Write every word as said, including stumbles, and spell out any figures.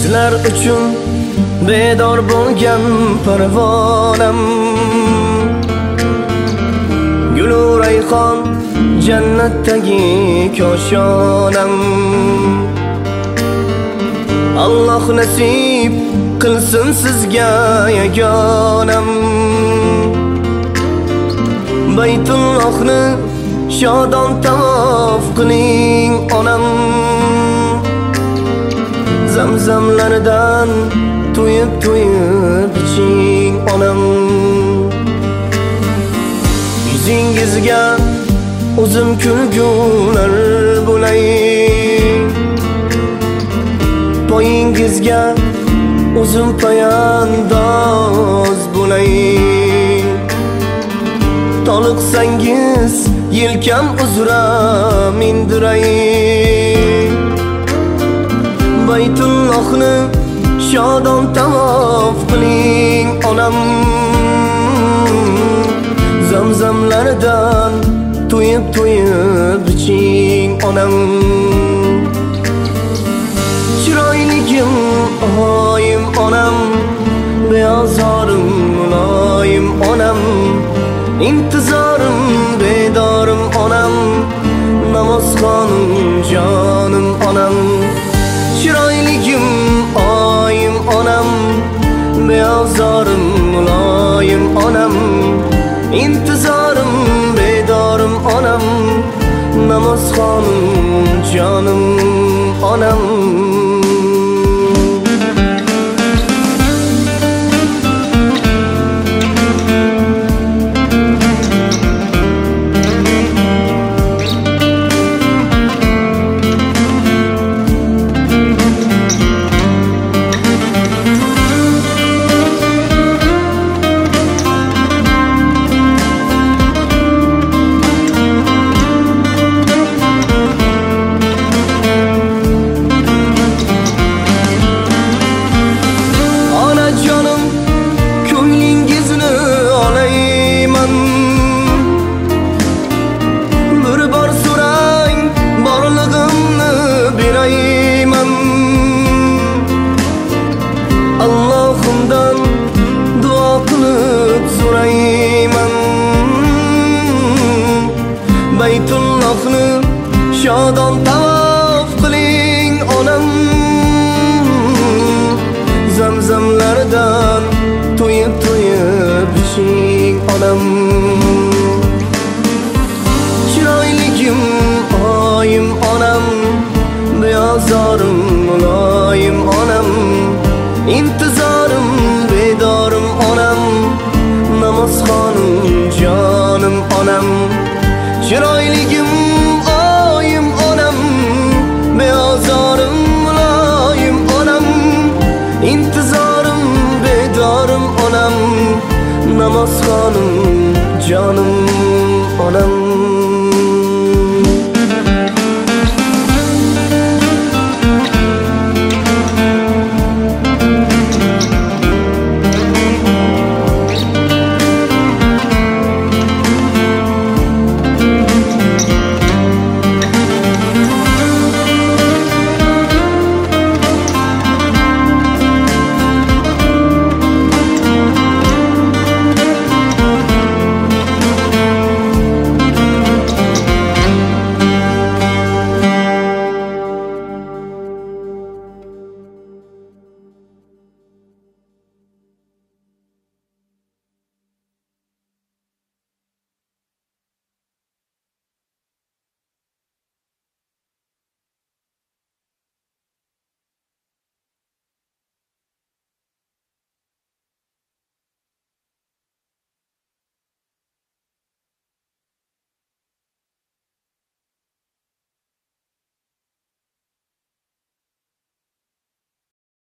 Sizlar uchun bedor bo'lgan parvonam, gulu rayhon jannatdagi koshonam. Alloh nasib qilsin sizga yagonam, Baytullohni shodon tavof qiling onam. Zamzamlardan to'yib to'yib iching onam. Yuzingizga o'zim kulgular bo'lay, poyingizga o'zim poyandoz bo'lay. Toliqsangiz yelkam uzra mindiray, Baytullohni shodon tavof qiling onam. Zamzamlardan to'yib to'yib iching onam. Chiroyligim oyim onam, beozorim muloyim onam. İntizorim bedorim onam, namozxonim jonim onam. Chiroyligim oyim onam, beozorim muloyim onam. İntizorim bedorim onam, namozxonim jonim onam. Allah'ımdan dua kılıp sorayman, Baytullohni shodon tavof qiling onam. Zamzamlardan to'yib to'yib iching onam. Chiroyligim oyim onam, beozorim muloyim onam. İntizorim bedorim onam, namozxonim jonim onam. Chiroyligim oyim onam, beozorim muloyim onam. İntizorim bedorim onam, namozxonim jonim